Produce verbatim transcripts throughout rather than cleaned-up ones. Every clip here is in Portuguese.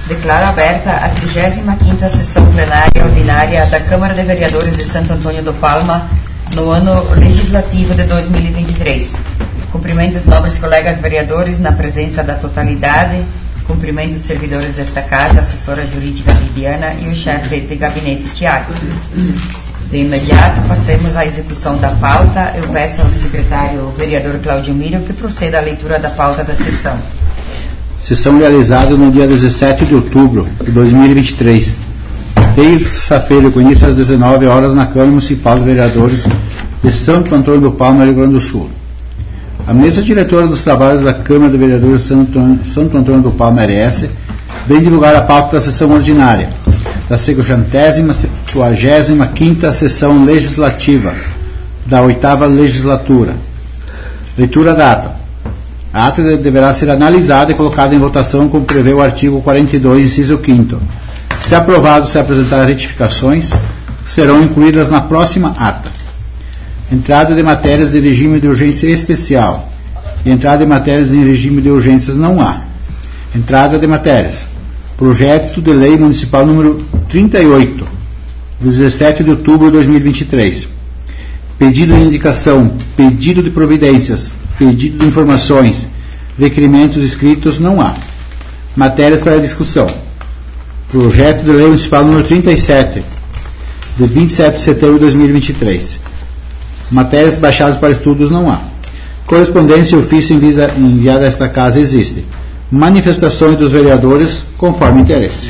Declaro aberta a trigésima quinta sessão plenária ordinária da Câmara de Vereadores de Santo Antônio do Palma no ano legislativo de dois mil e vinte e três. Cumprimento os nobres colegas vereadores na presença da totalidade. Cumprimento os servidores desta casa, a assessora jurídica Viviana e o chefe de gabinete Tiago. De imediato, passemos à execução da pauta. Eu peço ao secretário vereador Cláudio Miro que proceda à leitura da pauta da sessão. Sessão realizada no dia dezessete de outubro de dois mil e vinte e três. Terça-feira, com início às dezenove horas, na Câmara Municipal de Vereadores de Santo Antônio do Palma, Rio Grande do Sul. A mesa diretora dos trabalhos da Câmara de Vereadores de Santo Antônio, Santo Antônio do Palma, R S, vem divulgar a pauta da sessão ordinária da cinquagésima quinta sessão legislativa da oitava legislatura. Leitura da ata. A ata deverá ser analisada e colocada em votação como prevê o artigo quarenta e dois, inciso quinto. Se aprovado, se apresentar retificações, serão incluídas na próxima ata. Entrada de matérias de regime de urgência especial. E entrada de matérias em regime de urgências não há. Entrada de matérias. Projeto de Lei Municipal número trinta e oito, dezessete de outubro de dois mil e vinte e três. Pedido de indicação, pedido de providências, pedido de informações, requerimentos escritos não há. Matérias para discussão. Projeto de Lei Municipal número trinta e sete, de vinte e sete de setembro de dois mil e vinte e três. Matérias baixadas para estudos não há. Correspondência e ofício enviado a esta casa existe. Manifestações dos vereadores conforme interesse.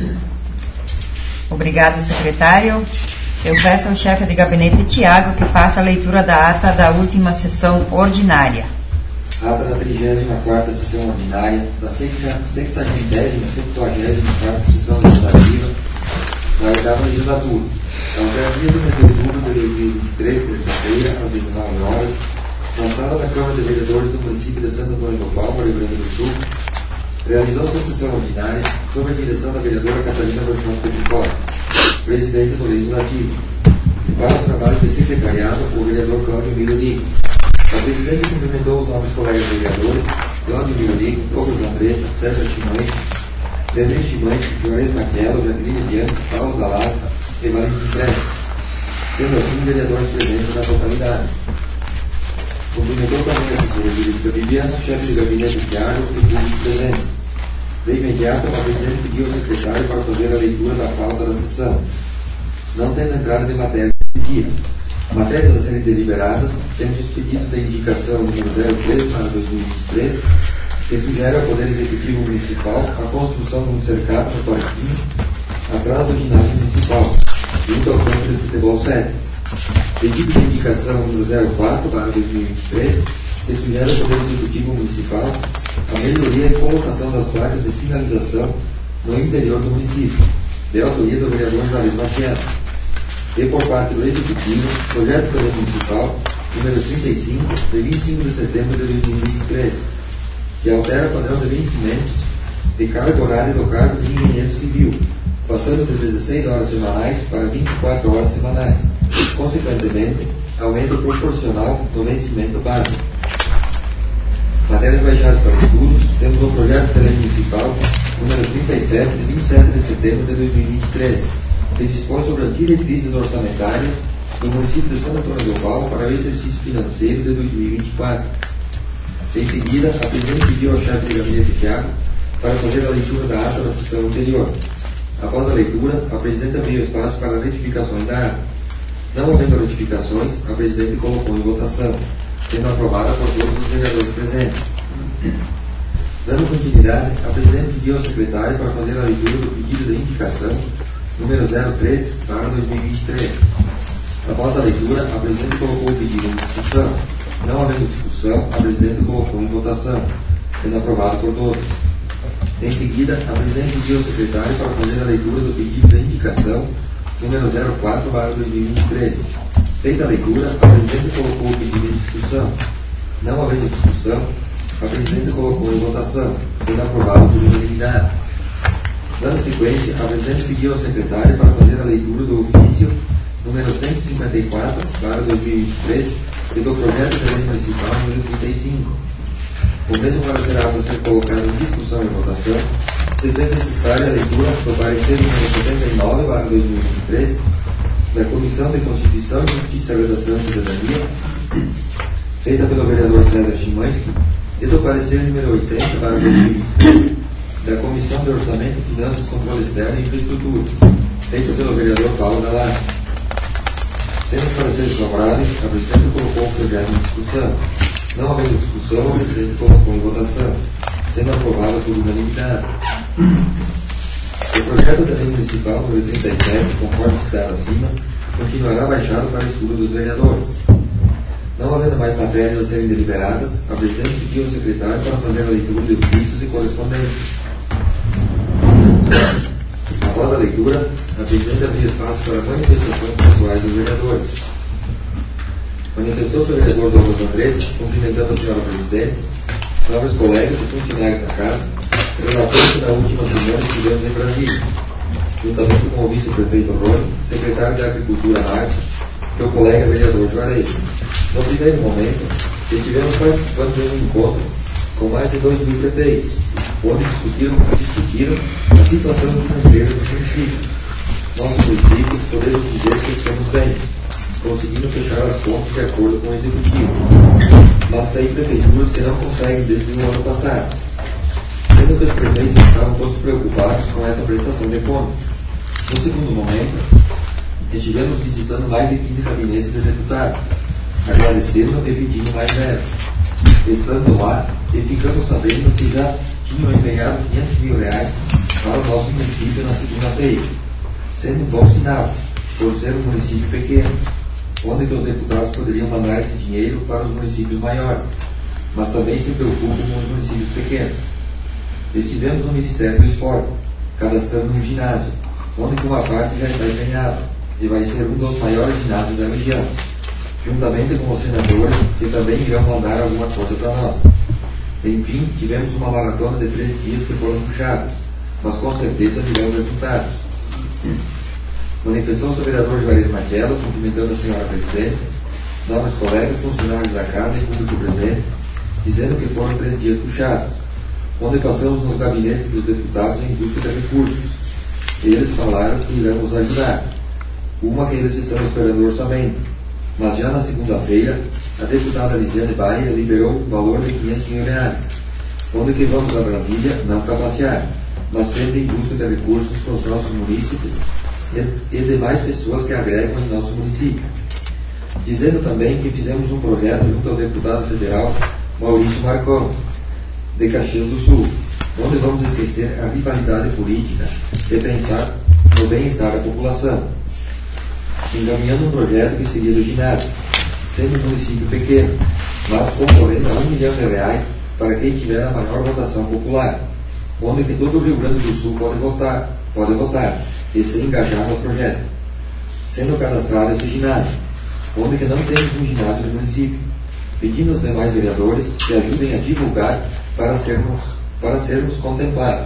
Obrigado, secretário. Eu peço ao chefe de gabinete Tiago que faça a leitura da ata da última sessão ordinária. Ata da trigésima quarta sessão ordinária da sexagésima septuagésima quarta sessão legislativa da oitava legislatura. Ao dia trinta de outubro de dois mil e vinte e três, terça-feira, às dezenove horas, na sala da Câmara de Vereadores do município de Santo Antônio do Palma, Rio Grande do Sul, realizou-se a sessão ordinária sob a direção da vereadora Catarina Rochon Pedicó, presidente do Legislativo. E para os trabalhos de secretariado, o vereador Cláudio Miro Nico. A presidente cumprimentou os novos colegas vereadores, Cláudio Miro Nico, Douglas Andretta, César Chimães, Leandro Chimães, Juarez Maquielo, Jacqueline Bianchi, Paulo Dalasca e Valentim Prestes, sendo assim vereadores presentes na totalidade. Cumprimentou também a assessora jurídica Viviana, chefe de gabinete Tiago e público presente. De imediato, a presidente pediu ao secretário para fazer a leitura da pauta da sessão, não tendo entrada de matéria de dia. Matérias a serem deliberadas, temos os pedidos de indicação número zero três para dois mil e vinte e três, que sugere ao Poder Executivo Municipal a construção de um cercado no Parquinho, atrás do ginásio municipal, junto ao campo de futebol sete. Pedido de indicação número zero quatro para dois mil e vinte e três, que sugere ao Poder Executivo Municipal a melhoria e colocação das placas de sinalização no interior do município, de autoria do vereador Juarez Maquielo. E por parte do Executivo, projeto de lei municipal número trinta e cinco, de vinte e cinco de setembro de dois mil e vinte e três, que altera o padrão de vencimentos de carga horária do cargo de engenheiro civil, passando de dezesseis horas semanais para vinte e quatro horas semanais. Consequentemente, aumento proporcional no vencimento básico. Matérias baixadas para estudos, temos o projeto de lei municipal número trinta e sete, de vinte e sete de setembro de dois mil e vinte e três, que dispõe sobre as diretrizes orçamentárias do município de Santo Antônio do Palma para o exercício financeiro de dois mil e vinte e quatro. Em seguida, a presidente pediu ao chefe de gabinete Tiago para fazer a leitura da ata da sessão anterior. Após a leitura, a presidente abriu espaço para retificações da ata. Não havendo retificações, a presidente colocou em votação, sendo aprovada por todos os vereadores presentes. Dando continuidade, a presidente pediu ao secretário para fazer a leitura do pedido de indicação número zero três para dois mil e vinte e três. Após a leitura, a presidente colocou o pedido em discussão. Não havendo discussão, a presidente colocou em votação, sendo aprovado por todos. Em seguida, a presidente pediu ao secretário para fazer a leitura do pedido de indicação número zero quatro para dois mil e vinte e três. Feita a leitura, a presidente colocou o pedido em discussão. Não havendo discussão, a presidente colocou em votação, sendo aprovado por unanimidade. Dando sequência, a presidente pediu ao secretário para fazer a leitura do ofício número cento e cinquenta e quatro para dois mil e vinte e três e do projeto de lei municipal número trinta e cinco. O mesmo para ser apto a ser colocado em discussão e votação, se fez necessária a leitura do parecer número setenta e nove, barra dois mil e vinte e três, da Comissão de Constituição, Justiça, Redação e Cidadania, feita pelo vereador César Chimansky, e do parecer número oitenta, barra dois mil e vinte e três, da Comissão de Orçamento, Finanças, Controle Externo e Infraestrutura, feita pelo vereador Paulo Galassi. Tendo os pareceres favoráveis, a Presidente colocou o projeto em discussão. Não havendo discussão, o Presidente colocou em votação, sendo aprovado por unanimidade. O projeto da Lei Municipal número trinta e sete, conforme citado acima, continuará baixado para estudo dos vereadores. Não havendo mais matérias a serem deliberadas, a Presidente pediu ao secretário para fazer a leitura de ofícios e correspondências. Após a leitura, a Presidente abriu espaço para manifestações pessoais dos vereadores. Manifestou-se o vereador Douglas Andretti, cumprimentando a senhora Presidente, nobres colegas e funcionários da Casa, relatando na última semana que tivemos em Brasília, juntamente com o vice-prefeito Rony, secretário da Agricultura Márcio, e o colega vereador Juarez. No primeiro momento, estivemos participando de um encontro com mais de dois mil prefeitos, onde discutiram, discutiram a situação financeira do município. Nosso município, podemos dizer que estamos bem, conseguindo fechar as contas de acordo com o Executivo. Mas tem prefeituras que não conseguem desde o ano passado, sendo que os prefeitos estavam todos preocupados com essa prestação de contas. No segundo momento, estivemos visitando mais de quinze gabinetes de deputados, agradecendo e pedindo mais verba. Estando lá, e ficamos sabendo que já tinham empenhado quinhentos mil reais para o nosso município na segunda-feira, sendo um bom sinal, por ser um município pequeno, onde que os deputados poderiam mandar esse dinheiro para os municípios maiores, mas também se preocupam com os municípios pequenos. Estivemos no Ministério do Esporte, cadastrando um ginásio, onde que uma parte já está empenhada, e vai ser um dos maiores ginásios da região, juntamente com os senadores, que também irão mandar alguma coisa para nós. Enfim, tivemos uma maratona de três dias que foram puxados, mas com certeza virão resultados. Manifestou-se o vereador Juarez Martello, cumprimentando a senhora Presidente, nobres colegas, funcionários da Casa e público presente, dizendo que foram três dias puxados, onde passamos nos gabinetes dos deputados em busca de recursos. Eles falaram que irão nos ajudar. Uma que eles estão esperando o orçamento, mas já na segunda-feira, a deputada Lisiane Baia liberou o valor de quinhentos mil reais, onde que vamos a Brasília não para passear, mas sempre em busca de recursos para os nossos munícipes e demais pessoas que agregam em nosso município. Dizendo também que fizemos um projeto junto ao deputado federal Maurício Marcon, de Caxias do Sul, onde vamos esquecer a rivalidade política e pensar no bem-estar da população, encaminhando um projeto que seria do ginásio, sendo um município pequeno, mas concorrendo a um milhão de reais para quem tiver a maior votação popular, onde que todo o Rio Grande do Sul pode votar, pode votar e se engajar no projeto, sendo cadastrado esse ginásio, onde que não temos um ginásio no município, pedindo aos demais vereadores que ajudem a divulgar para sermos, para sermos contemplados.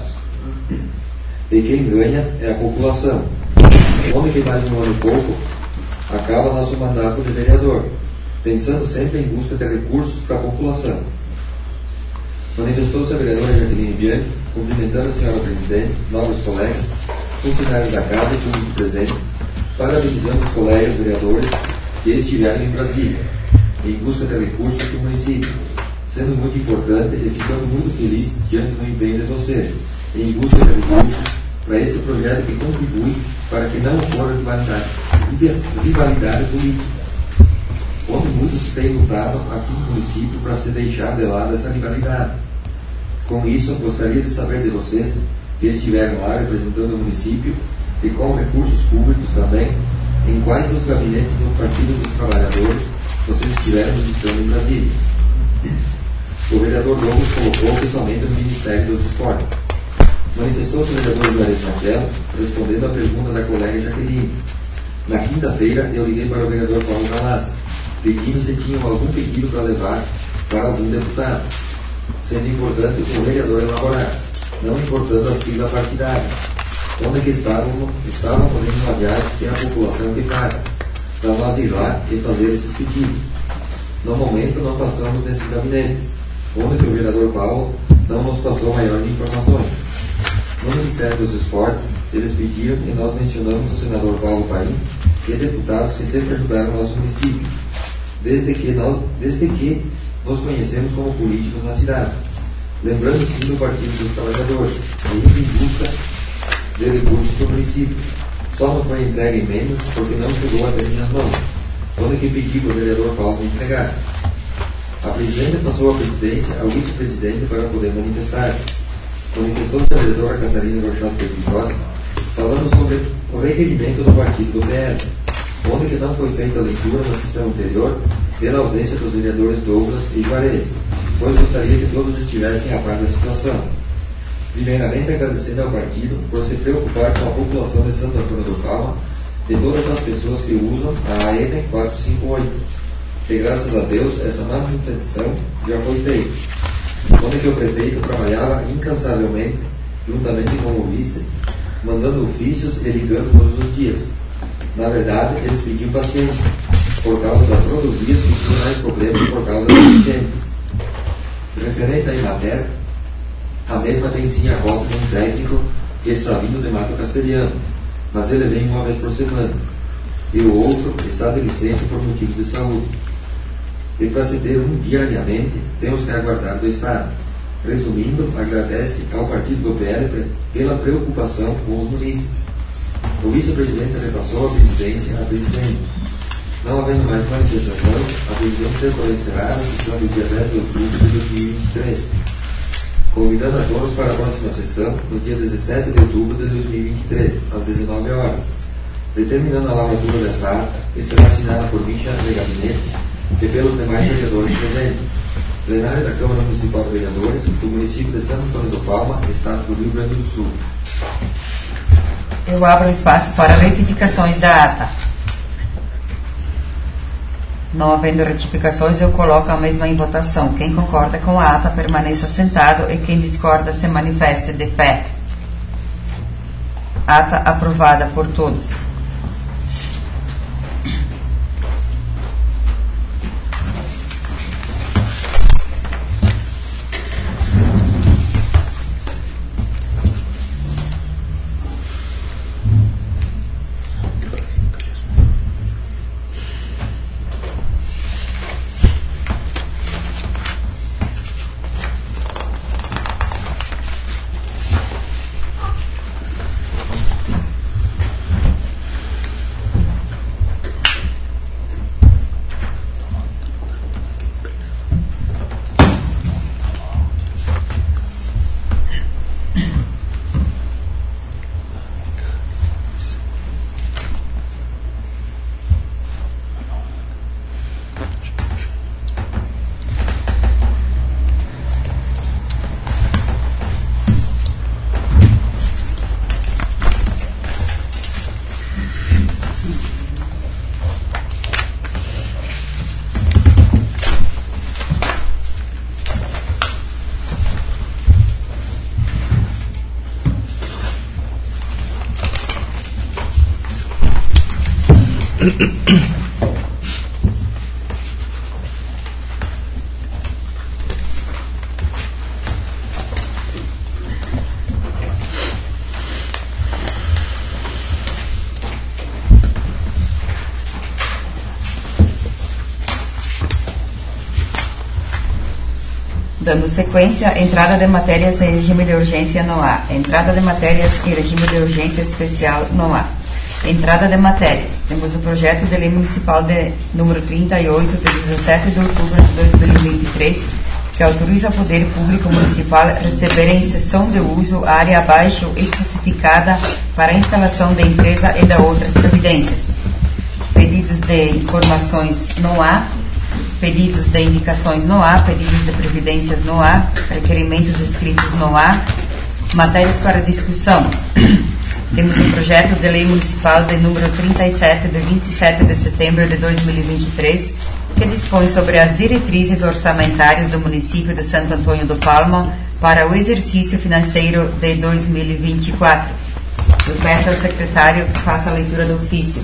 E quem ganha é a população, onde que mais um ano e pouco acaba nosso mandato de vereador, pensando sempre em busca de recursos para a população. Manifestou-se a vereadora Jaqueline Bianchi, cumprimentando a senhora Presidente, nobres colegas, funcionários da Casa e público presente, parabenizando os colegas vereadores que estiveram em Brasília, em busca de recursos para o município, sendo muito importante e ficando muito feliz diante do empenho de vocês, em busca de recursos para esse projeto que contribui para que não ocorra rivalidade, rivalidade política, onde muitos têm lutado aqui no município para se deixar de lado essa rivalidade. Com isso, gostaria de saber de vocês que estiveram lá representando o município e com recursos públicos também, em quais dos gabinetes do Partido dos Trabalhadores vocês estiveram visitando em Brasília. O vereador Douglas colocou que somente no Ministério dos Esportes. Manifestou-se o vereador Juarez Martello, respondendo à pergunta da colega Jaqueline. Na quinta-feira, eu liguei para o vereador Paulo Galassi, pedindo se tinham algum pedido para levar para algum deputado, sendo importante o vereador elaborar, não importando a sigla partidária, onde que estavam, estavam fazendo uma viagem que é a população que paga, para nós ir lá e fazer esses pedidos. No momento, não passamos nesses gabinetes, onde que o vereador Paulo não nos passou maiores informações. No Ministério dos Esportes, eles pediram e nós mencionamos o senador Paulo Paim e deputados que sempre ajudaram o nosso município, desde que, nós, desde que nos conhecemos como políticos na cidade. Lembrando sim do Partido dos Trabalhadores, indo em busca de recursos para o município. Só não foi entregue emendas porque não chegou até minhas mãos, quando que pedi para o vereador Paulo me entregar. A presidente passou a presidência ao vice-presidente para poder manifestar-se. Manifestou-se a vereadora Catarina Rochato Pedrosa, falando sobre o requerimento do partido do P L, onde que não foi feita a leitura na sessão anterior pela ausência dos vereadores Douglas e Juarez, pois gostaria que todos estivessem a par da situação. Primeiramente, agradecendo ao partido por se preocupar com a população de Santo Antônio do Palma e todas as pessoas que usam a A M quatrocentos e cinquenta e oito. E graças a Deus, essa manutenção já foi feita, onde que o prefeito trabalhava incansavelmente, juntamente com o vice, mandando ofícios e ligando todos os dias. Na verdade, eles pediam paciência, por causa das rodovias que tinham mais problemas por causa das enchentes. Referente à Imater, a mesma tem sim a volta de um técnico que está vindo de Mato Castelhano, mas ele vem uma vez por semana, e o outro está de licença por motivos de saúde. E para se ter um diariamente, temos que aguardar do Estado. Resumindo, agradece ao partido do P L pela preocupação com os munícipes. O vice-presidente repassou a presidência à presidente. Não havendo mais manifestações, a presidente reconhecerá a sessão do dia dez de outubro de dois mil e vinte e três, convidando a todos para a próxima sessão, no dia dezessete de outubro de dois mil e vinte e três, às dezenove horas, determinando a lavratura desta ata, que será assinada por mim, chefe de gabinete, e pelos demais vereadores presentes. Plenário da Câmara Municipal de Vereadores do município de Santo Antônio do Palma, Estado do Rio Grande do Sul. Eu abro espaço para retificações da ata. Não havendo retificações, eu coloco a mesma em votação. Quem concorda com a ata permaneça sentado e quem discorda se manifeste de pé. Ata aprovada por todos. Dando sequência, entrada de matérias em regime de urgência não há. Entrada de matérias em regime de urgência especial não há. Entrada de matérias. Temos o projeto de lei municipal de número trinta e oito, de dezessete de outubro de dois mil e vinte e três, que autoriza o Poder Público Municipal a receber em cessão de uso a área abaixo especificada para a instalação da empresa e de outras providências. Pedidos de informações não há. Pedidos de indicações não há, pedidos de previdências não há, requerimentos escritos não há, matérias para discussão. Temos um projeto de lei municipal de número trinta e sete, de vinte e sete de setembro de dois mil e vinte e três, que dispõe sobre as diretrizes orçamentárias do município de Santo Antônio do Palma para o exercício financeiro de dois mil e vinte e quatro. Eu peço ao secretário que faça a leitura do ofício.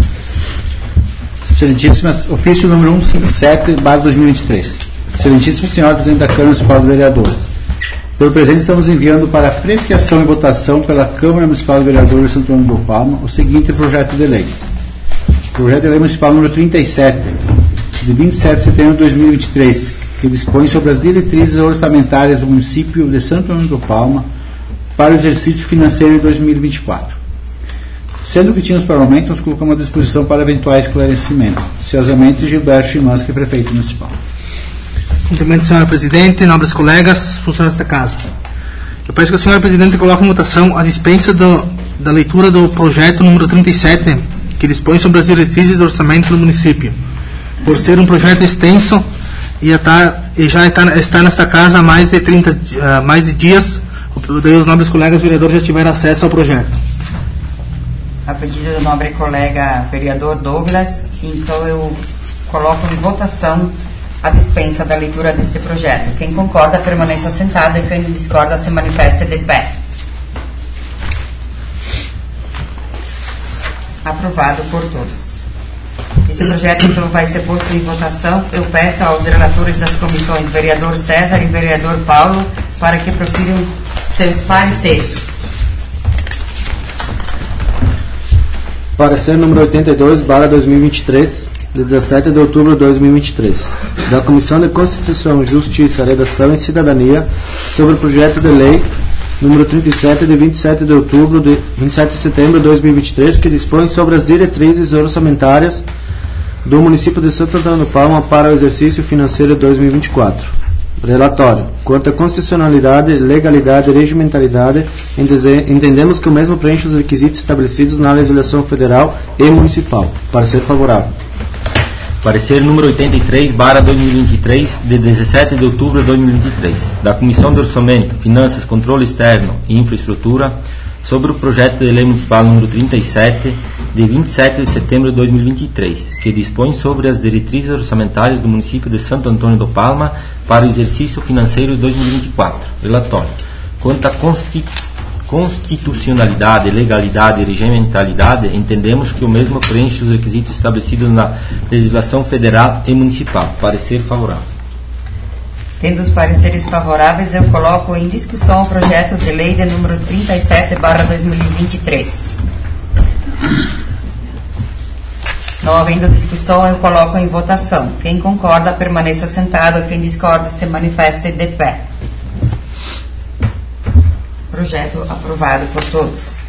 Excelentíssimas, ofício número cento e cinquenta e sete, barra dois mil e vinte e três. Excelentíssima Senhora Presidente da Câmara Municipal de Vereadores. Pelo presente, estamos enviando para apreciação e votação pela Câmara Municipal de Vereadores de Santo Antônio do Palma o seguinte projeto de lei. Projeto de lei municipal número trinta e sete, de vinte e sete de setembro de dois mil e vinte e três, que dispõe sobre as diretrizes orçamentárias do município de Santo Antônio do Palma para o exercício financeiro de dois mil e vinte e quatro. Sendo que tínhamos para o momento, nos colocamos à disposição para eventuais esclarecimentos. Ciosamente, Gilberto Chimansky, prefeito municipal. Cumprimento, senhora Presidente, nobres colegas, funcionários desta Casa. Eu peço que a senhora Presidente coloque em votação a dispensa do, da leitura do projeto número trinta e sete, que dispõe sobre as diretrizes do orçamento do município. Por ser um projeto extenso e, está, e já está, está nesta Casa há mais de, trinta, uh, mais de dias, os nobres colegas vereadores já tiveram acesso ao projeto. A pedido do nobre colega vereador Douglas, então eu coloco em votação a dispensa da leitura deste projeto. Quem concorda, permaneça sentado, e quem discorda, se manifeste de pé. Aprovado por todos. Esse projeto, então, vai ser posto em votação. Eu peço aos relatores das comissões, vereador César e vereador Paulo, para que profiram seus pareceres. Parecer número oitenta e dois, barra dois mil e vinte e três, de dezessete de outubro de dois mil e vinte e três, da Comissão de Constituição, Justiça, Redação e Cidadania, sobre o projeto de lei número trinta e sete, de vinte e sete de outubro de vinte e sete de setembro de dois mil e vinte e três, que dispõe sobre as diretrizes orçamentárias do município de Santo Antônio do Palma para o exercício financeiro de dois mil e vinte e quatro. Relatório. Quanto à constitucionalidade, legalidade e regimentalidade, entendemos que o mesmo preenche os requisitos estabelecidos na legislação federal e municipal. Parecer favorável. Parecer número oitenta e três, barra dois mil e vinte e três, de dezessete de outubro de dois mil e vinte e três, da Comissão de Orçamento, Finanças, Controle Externo e Infraestrutura, sobre o projeto de lei municipal número trinta e sete, de vinte e sete de setembro de dois mil e vinte e três, que dispõe sobre as diretrizes orçamentárias do município de Santo Antônio do Palma para o exercício financeiro de dois mil e vinte e quatro. Relatório. Quanto à constitucionalidade, legalidade e regimentalidade, entendemos que o mesmo preenche os requisitos estabelecidos na legislação federal e municipal. Parecer favorável. Tendo os pareceres favoráveis, eu coloco em discussão o projeto de lei de número trinta e sete, barra dois mil e vinte e três. Não havendo discussão, eu coloco em votação. Quem concorda, permaneça sentado. Quem discorda, se manifeste de pé. Projeto aprovado por todos.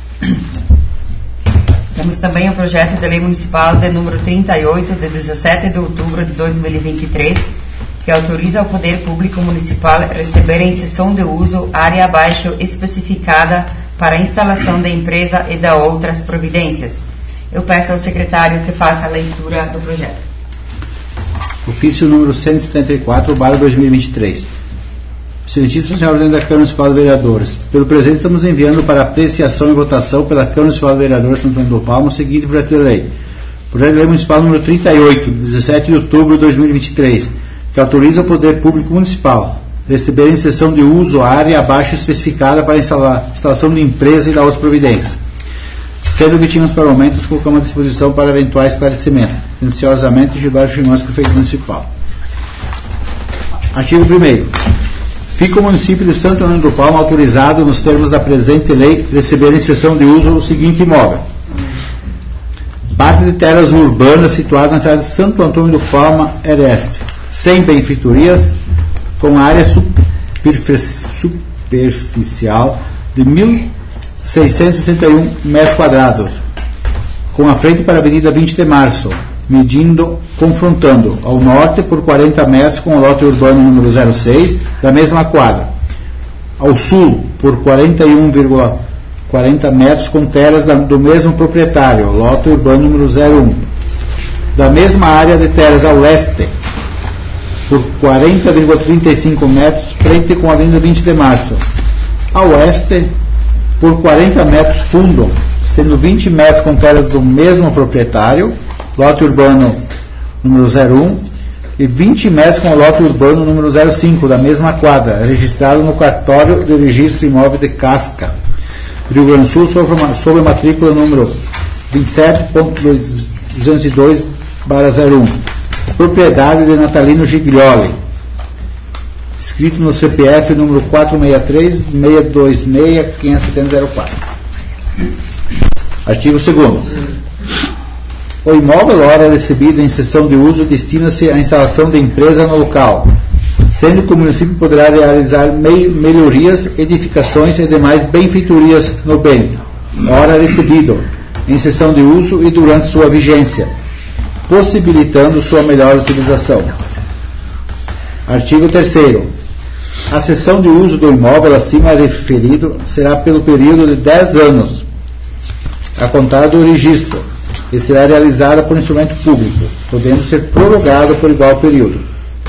Temos também o projeto de lei municipal de número trinta e oito, de dezessete de outubro de dois mil e vinte e três, que autoriza ao Poder Público Municipal receber em cessão de uso área abaixo especificada para a instalação da empresa e da outras providências. Eu peço ao secretário que faça a leitura do projeto. Ofício número cento e setenta e quatro, barra dois mil e vinte e três. Excelentíssimo senhor presidente da Câmara Municipal de Vereadores, pelo presente estamos enviando para apreciação e votação pela Câmara Municipal de Vereadores de Santo Antônio do Palma o seguinte projeto de lei. Projeto de lei municipal número trinta e oito, de dezessete de outubro de dois mil e vinte e três, que autoriza o Poder Público Municipal receber em cessão de uso a área abaixo especificada para a instala, instalação de empresa e da outra providência. Sendo que tínhamos para o momento, nos colocamos à disposição para eventuais esclarecimentos. Ansiosamente, Gilberto Chimansky, prefeito municipal. Artigo primeiro. Fica o município de Santo Antônio do Palma autorizado, nos termos da presente lei, receber em cessão de uso o seguinte imóvel: parte de terras urbanas situadas na cidade de Santo Antônio do Palma, R S, sem benfeitorias, com área superficial de mil seiscentos e sessenta e um metros quadrados, com a frente para a Avenida vinte de março, medindo, confrontando ao norte por quarenta metros com o lote urbano número zero seis da mesma quadra, ao sul por quarenta e um vírgula quarenta metros com terras da, do mesmo proprietário, lote urbano número zero um, da mesma área de terras ao leste por quarenta vírgula trinta e cinco metros, frente com a Avenida vinte de março, ao oeste por quarenta metros fundo, sendo vinte metros com terras do mesmo proprietário, lote urbano número zero um, e vinte metros com o lote urbano número zero cinco, da mesma quadra, registrado no cartório de registro imóvel de Casca, Rio Grande do Sul, sob a matrícula número vinte e sete ponto duzentos e dois barra zero um, propriedade de Natalino Giglioli, escrito no C P F número quatro seis três, seis dois seis, cinco sete zero quatro. Artigo segundo. O imóvel, ora recebido em cessão de uso, destina-se à instalação de empresa no local, sendo que o município poderá realizar melhorias, edificações e demais benfeitorias no bem, ora recebido, em cessão de uso e durante sua vigência, possibilitando sua melhor utilização. Artigo terceiro. A cessão de uso do imóvel acima referido será pelo período de dez anos, a contar do registro, e será realizada por instrumento público, podendo ser prorrogado por igual período.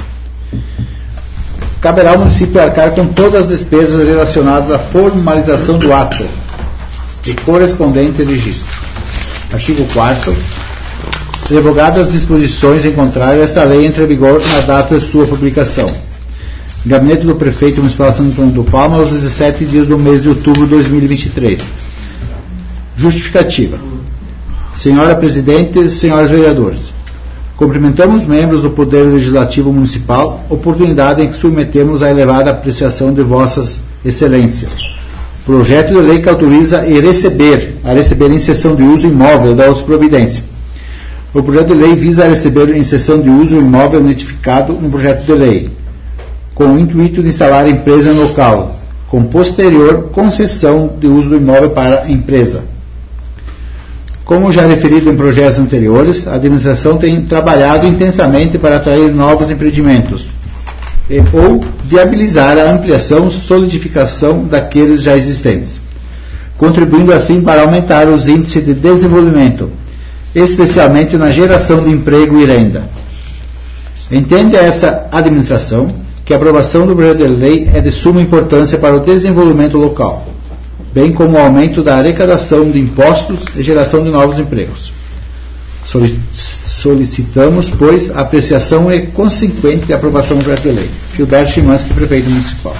Caberá ao município arcar com todas as despesas relacionadas à formalização do ato e correspondente registro. Artigo quarto. Revogadas as disposições em contrário, esta lei entra em vigor na data de sua publicação. Gabinete do Prefeito Municipal de Santo Antônio do Palma, aos dezessete dias do mês de outubro de dois mil e vinte e três. Justificativa. Senhora Presidente, senhores vereadores, cumprimentamos os membros do Poder Legislativo Municipal, oportunidade em que submetemos à elevada apreciação de vossas excelências. Projeto de lei que autoriza e receber, a receber em cessão de uso imóvel da outra providência. O projeto de lei visa a receber em cessão de uso imóvel notificado no projeto de lei, com o intuito de instalar empresa no local, com posterior concessão de uso do imóvel para a empresa. Como já referido em projetos anteriores, a administração tem trabalhado intensamente para atrair novos empreendimentos e, ou viabilizar a ampliação e solidificação daqueles já existentes, contribuindo assim para aumentar os índices de desenvolvimento, especialmente na geração de emprego e renda. Entende essa administração que a aprovação do projeto de lei é de suma importância para o desenvolvimento local, bem como o aumento da arrecadação de impostos e geração de novos empregos. Solicitamos, pois, a apreciação e consequente aprovação do projeto de lei. Gilberto Chimansky, Prefeito Municipal.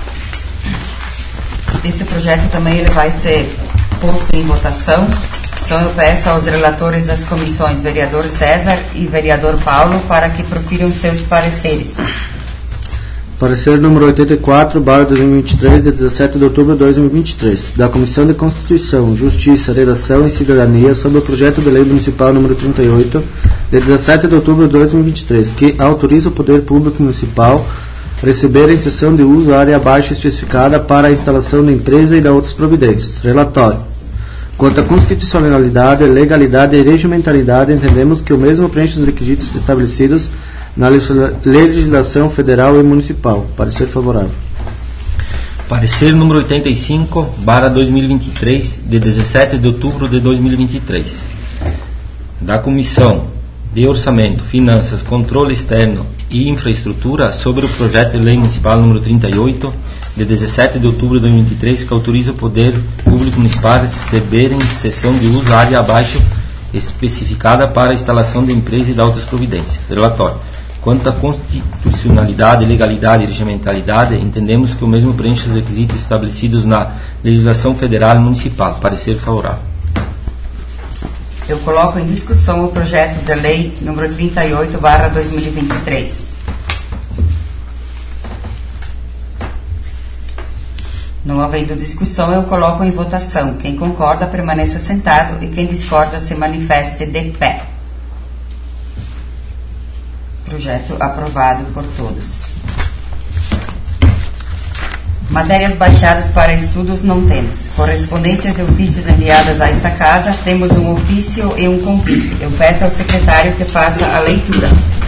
Esse projeto também ele vai ser posto em votação. Então eu peço aos relatores das comissões, vereador César e vereador Paulo, para que profiram seus pareceres. Parecer número oitenta e quatro, barra dois mil e vinte e três, de dezessete de outubro de dois mil e vinte e três, da Comissão de Constituição, Justiça, Redação e Cidadania sobre o projeto de lei municipal número trinta e oito, de dezessete de outubro de dois mil e vinte e três, que autoriza o Poder Público Municipal a receber em cessão de uso a área abaixo especificada para a instalação da empresa e da outras providências. Relatório. Quanto à constitucionalidade, legalidade e regimentalidade, entendemos que o mesmo preenche os requisitos estabelecidos na legislação federal e municipal. Parecer favorável. Parecer número oitenta e cinco, barra dois mil e vinte e três, de dezessete de outubro de dois mil e vinte e três. Da Comissão de Orçamento, Finanças, Controle Externo e Infraestrutura sobre o projeto de lei municipal número trinta e oito, de dezessete de outubro de dois mil e vinte e três, que autoriza o Poder Público Municipal a receber em sessão de uso a área abaixo especificada para a instalação de empresa e de outras providências. Relatório. Quanto à constitucionalidade, legalidade e regimentalidade, entendemos que o mesmo preenche os requisitos estabelecidos na legislação federal e municipal. Parecer favorável. Eu coloco em discussão o projeto de lei número trinta e oito, barra dois mil e vinte e três. Não havendo discussão, eu coloco em votação. Quem concorda, permaneça sentado, e quem discorda, se manifeste de pé. Projeto aprovado por todos. Matérias baixadas para estudos não temos. Correspondências e ofícios enviados a esta casa, temos um ofício e um convite. Eu peço ao secretário que faça a leitura.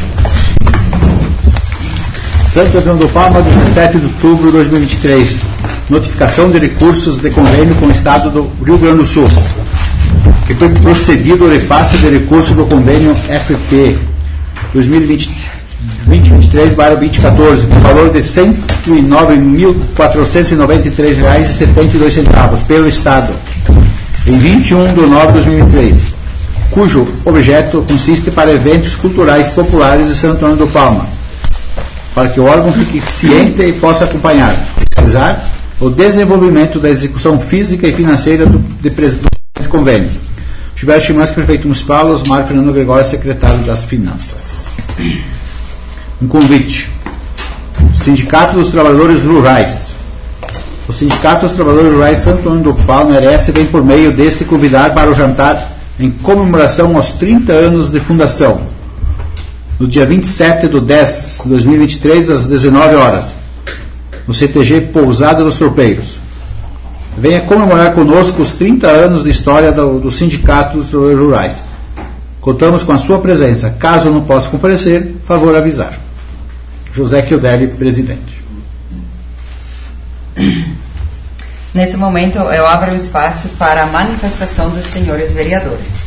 Santo Antônio do Palma, dezessete de outubro de dois mil e vinte e três. Notificação de recursos de convênio com o Estado do Rio Grande do Sul, que foi procedido o repasse de recursos do convênio F P dois mil e vinte, vinte e vinte e três barra vinte e quatorze, por valor de cento e nove mil quatrocentos e noventa e três reais e setenta e dois centavos pelo Estado, em vinte e um de nove de dois mil e vinte e três, cujo objeto consiste para eventos culturais populares de Santo Antônio do Palma, para que o órgão fique ciente e possa acompanhar, realizar o desenvolvimento da execução física e financeira do, de, do convênio. Gilberto Chimansky, Prefeito Municipal, Osmar Fernando Gregório, Secretário das Finanças. Um convite. Sindicato dos Trabalhadores Rurais. O Sindicato dos Trabalhadores Rurais Santo Antônio do Palma merece vem por meio deste convidar para o jantar em comemoração aos trinta anos de fundação, no dia vinte e sete de dez de dois mil e vinte e três, às dezenove horas, no C T G Pousada dos Tropeiros. Venha comemorar conosco os trinta anos de história do, do Sindicato dos Trabalhadores Rurais. Contamos com a sua presença. Caso não possa comparecer, favor avisar. José Chiodelli, presidente. Nesse momento, eu abro o espaço para a manifestação dos senhores vereadores.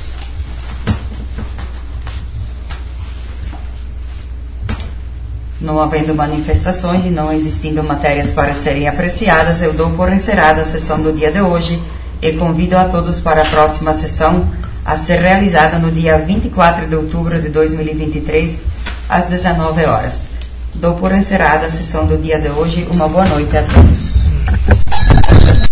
Não havendo manifestações e não existindo matérias para serem apreciadas, eu dou por encerrada a sessão do dia de hoje e convido a todos para a próxima sessão a ser realizada no dia vinte e quatro de outubro de dois mil e vinte e três, às dezenove horas. Dou por encerrada a sessão do dia de hoje. Uma boa noite a todos.